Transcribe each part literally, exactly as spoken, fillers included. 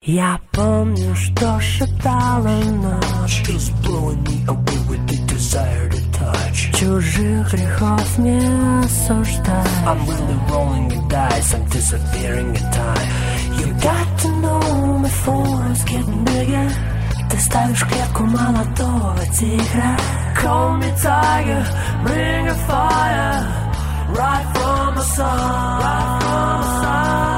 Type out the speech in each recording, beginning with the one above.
Я помню, что шептала ночь, Just blowing me away with the desire to touch. чужих грехов не осуждай. I'm really rolling the dice, I'm disappearing in time. You got to know my phone's getting bigger. Ты ставишь клетку молодого тигра. Call me tiger, bring a fire, right from the sun, right from the sun.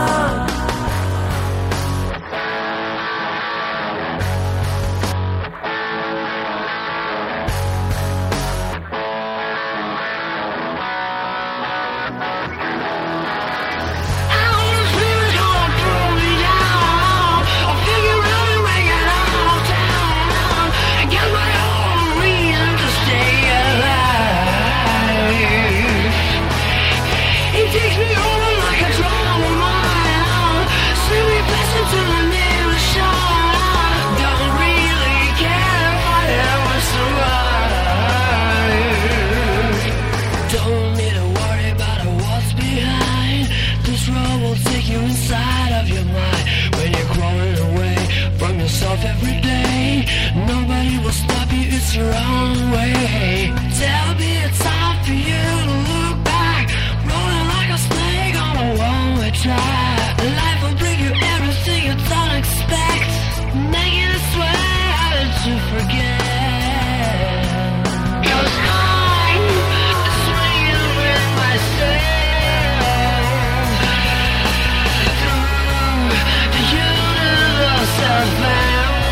Every day, nobody will stop you, it's your own way. Tell me it's time for you to look back, rolling like a snake on a one-way track. Life will bring you everything you don't expect, making it swear to forget. 'Cause I'm swinging with myself through the universe of man.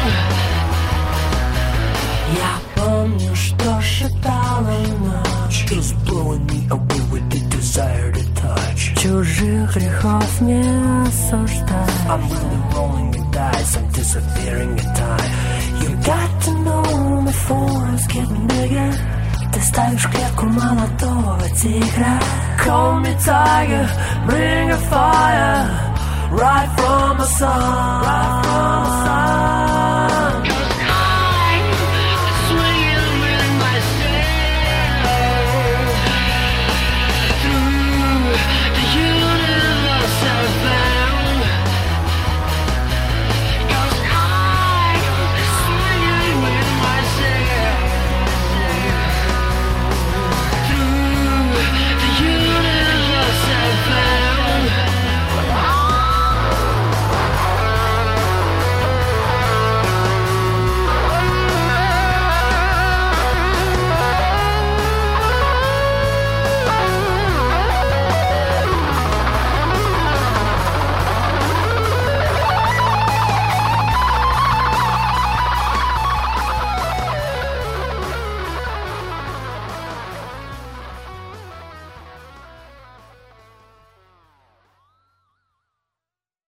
Я помню, что шептала ночь, Just blowing me away with the desire to touch. чужих грехов не осуждай. I'm really rolling the dice, I'm disappearing in time. You got to know my phone's getting bigger. Ты ставишь клетку молодого тигра. Call me tiger, bring a fire, right from the sun, right from the